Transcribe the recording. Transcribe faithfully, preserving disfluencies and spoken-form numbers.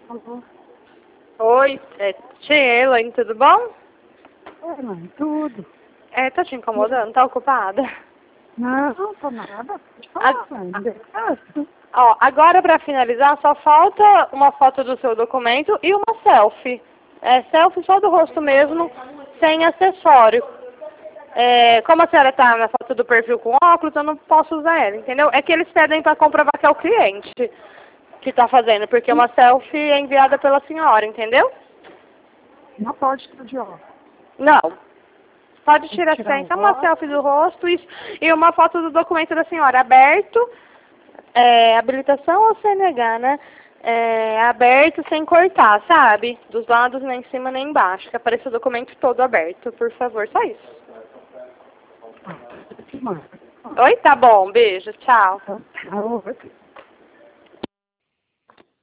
Alô? Oi, é tia Elaine, tudo bom? Oi, mãe, tudo. É, tô te incomodando, tá ocupada? Não, não tô nada. Pode A- falar, mãe. Beleza? Ó, agora pra finalizar, só falta uma foto do seu documento e uma selfie. É, selfie só do rosto mesmo, sem acessório. É, como a senhora tá na foto do perfil com óculos, eu não posso usar ela, entendeu? É que eles pedem pra comprovar que é o cliente que tá fazendo, porque uma selfie é enviada pela senhora, entendeu? Não pode estar de óculos. Não. Pode Tem que tirar tirar sem, o só uma óculos. selfie do rosto e, e uma foto do documento da senhora aberto, é, habilitação ou C N H, né? É, aberto sem cortar, sabe? Dos lados, nem em cima nem embaixo, que apareça o documento todo aberto, por favor, só isso. Ah, mãe. Oi, tá bom, beijo, tchau. Tá, tá,